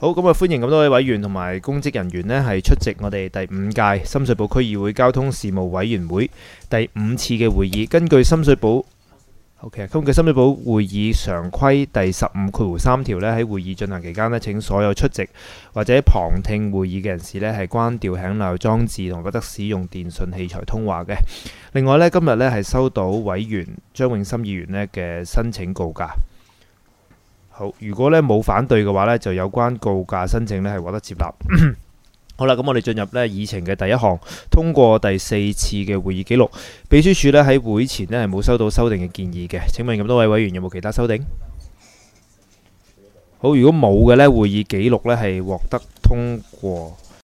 好，咁啊歡迎咁多位委員同埋公職人員呢係出席我哋第5屆深水埗區議會交通事務委員會第5次嘅會議。根據深水埗會議常規第15(3) 條呢，喺會議進行期間呢，請所有出席或者旁聽會議嘅人士呢係關掉響鬧裝置同不得使用電訊器材通話嘅。另外呢，今日呢係收到委員張永森議員呢嘅申請告假。好，如果呢冇反對嘅話呢，就有關告假申請呢係獲得接納。好啦，咁我哋進入呢議程嘅第一項，通過第4次嘅會議記錄。秘書處呢喺會前呢係冇收到修訂嘅建議嘅。請問咁多位委員有冇其他修訂？好，如果冇嘅呢，會議記錄呢係獲得通過。